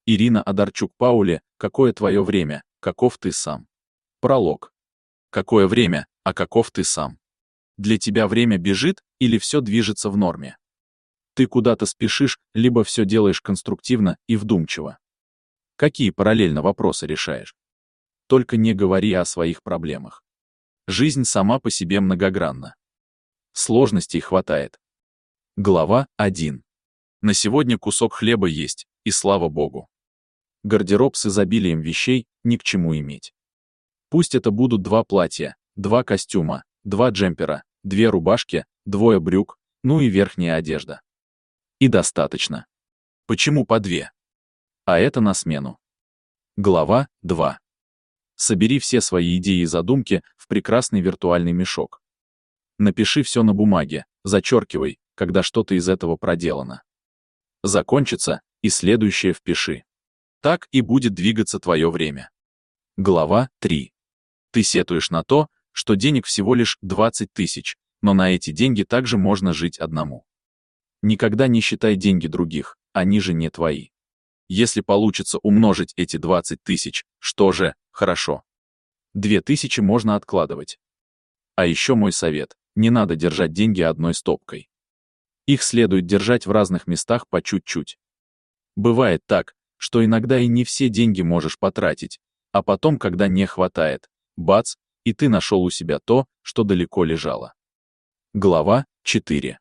Ирина Одарчук-Паули. Какое твое время, каков ты сам? Пролог. Какое время, а каков ты сам? Для тебя время бежит или все движется в норме? Ты куда-то спешишь, либо все делаешь конструктивно и вдумчиво? Какие параллельно вопросы решаешь? Только не говори о своих проблемах. Жизнь сама по себе многогранна. Сложностей хватает. Глава 1. На сегодня кусок хлеба есть, и слава богу. Гардероб с изобилием вещей ни к чему иметь. Пусть это будут 2 платья, 2 костюма, 2 джемпера, 2 рубашки, 2 брюк, ну и верхняя одежда. И достаточно. Почему по 2? А это на смену. Глава 2. Собери все свои идеи и задумки в прекрасный виртуальный мешок. Напиши все на бумаге, зачеркивай, когда что-то из этого проделано. Закончится, и следующее впиши. Так и будет двигаться твое время. Глава 3. Ты сетуешь на то, что денег всего лишь 20 тысяч, но на эти деньги также можно жить одному. Никогда не считай деньги других, они же не твои. Если получится умножить эти 20 тысяч, что же, хорошо. 2000 можно откладывать. А еще мой совет: не надо держать деньги одной стопкой. Их следует держать в разных местах по чуть-чуть. Бывает так, что иногда и не все деньги можешь потратить, а потом, когда не хватает, бац, и ты нашел у себя то, что далеко лежало. Глава 4.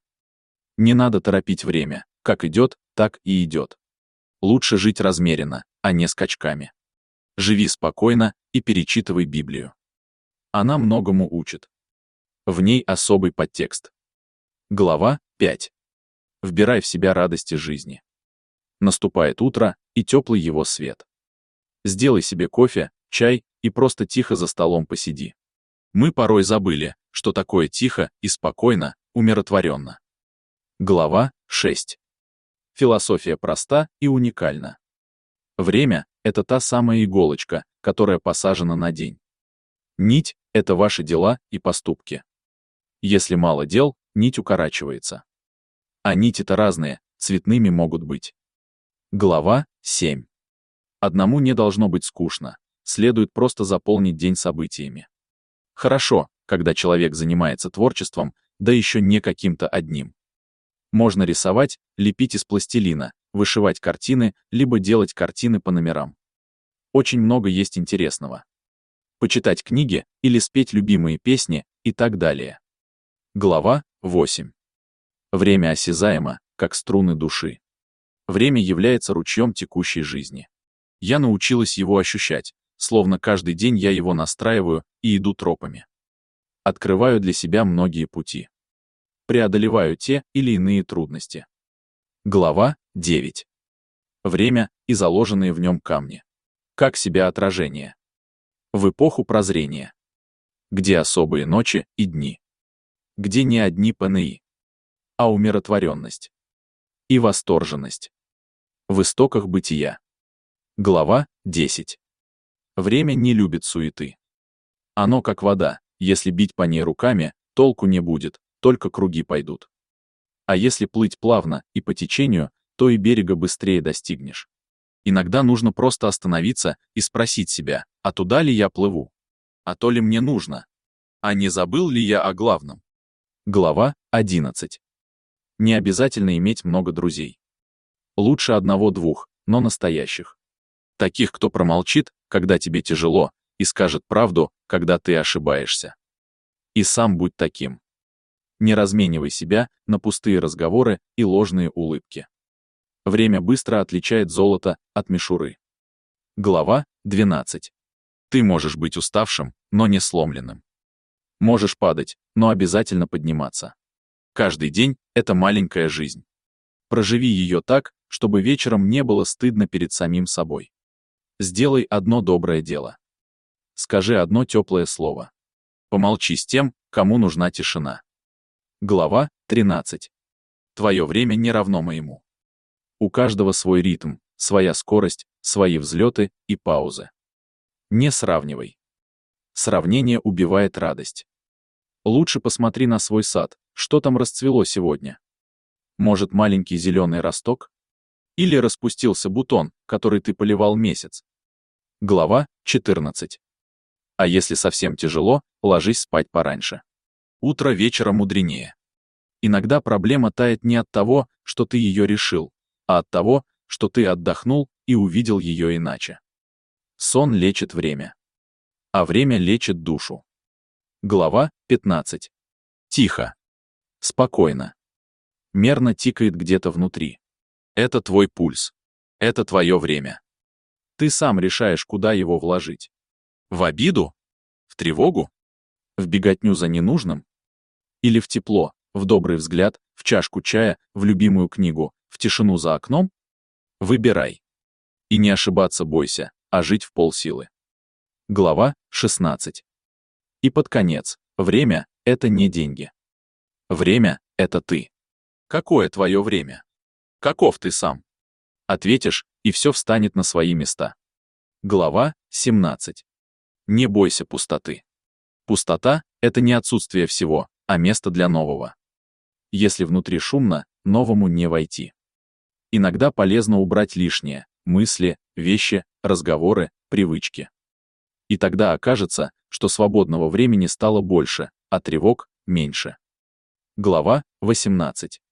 Не надо торопить время, как идет, так и идет. Лучше жить размеренно, а не скачками. Живи спокойно и перечитывай Библию. Она многому учит. В ней особый подтекст. Глава 5. Вбирай в себя радости жизни. Наступает утро и теплый его свет. Сделай себе кофе, чай и просто тихо за столом посиди. Мы порой забыли, что такое тихо и спокойно, умиротворенно. Глава 6. Философия проста и уникальна. Время — это та самая иголочка, которая посажена на день. Нить — это ваши дела и поступки. Если мало дел, нить укорачивается. А нити-то разные, цветными могут быть. Глава 7. Одному не должно быть скучно, следует просто заполнить день событиями. Хорошо, когда человек занимается творчеством, да еще не каким-то одним. Можно рисовать, лепить из пластилина, вышивать картины, либо делать картины по номерам. Очень много есть интересного. Почитать книги или спеть любимые песни и так далее. Глава 8. Время осязаемо, как струны души. Время является ручьем текущей жизни. Я научилась его ощущать, словно каждый день я его настраиваю и иду тропами. Открываю для себя многие пути. Преодолеваю те или иные трудности. Глава 9. Время и заложенные в нем камни. Как себя отражение. В эпоху прозрения. Где особые ночи и дни. Где не одни ПНИ, а умиротворенность. И восторженность. В истоках бытия. Глава 10. Время не любит суеты. Оно как вода, если бить по ней руками, толку не будет, только круги пойдут. А если плыть плавно и по течению, то и берега быстрее достигнешь. Иногда нужно просто остановиться и спросить себя, а туда ли я плыву? А то ли мне нужно? А не забыл ли я о главном? Глава 11. Не обязательно иметь много друзей. Лучше 1-2, но настоящих. Таких, кто промолчит, когда тебе тяжело, и скажет правду, когда ты ошибаешься. И сам будь таким. Не разменивай себя на пустые разговоры и ложные улыбки. Время быстро отличает золото от мишуры. Глава 12. Ты можешь быть уставшим, но не сломленным. Можешь падать, но обязательно подниматься. Каждый день — это маленькая жизнь. Проживи ее так, чтобы вечером не было стыдно перед самим собой. Сделай одно доброе дело. Скажи одно теплое слово. Помолчи с тем, кому нужна тишина. Глава 13. Твое время не равно моему. У каждого свой ритм, своя скорость, свои взлеты и паузы. Не сравнивай. Сравнение убивает радость. Лучше посмотри на свой сад, что там расцвело сегодня. Может, маленький зеленый росток? Или распустился бутон, который ты поливал месяц. Глава 14. А если совсем тяжело, ложись спать пораньше. Утро вечера мудренее. Иногда проблема тает не от того, что ты ее решил, а от того, что ты отдохнул и увидел ее иначе. Сон лечит время. А время лечит душу. Глава 15. Тихо. Спокойно. Мерно тикает где-то внутри. Это твой пульс. Это твое время. Ты сам решаешь, куда его вложить. В обиду? В тревогу? В беготню за ненужным? Или в тепло, в добрый взгляд, в чашку чая, в любимую книгу, в тишину за окном? Выбирай. И не ошибаться бойся, а жить в полсилы. Глава 16. И под конец. Время — это не деньги. Время — это ты. Какое твое время? Каков ты сам? Ответишь, и все встанет на свои места. Глава 17. Не бойся пустоты. Пустота — это не отсутствие всего, а место для нового. Если внутри шумно, новому не войти. Иногда полезно убрать лишнее — мысли, вещи, разговоры, привычки. И тогда окажется, что свободного времени стало больше, а тревог — меньше. Глава 18.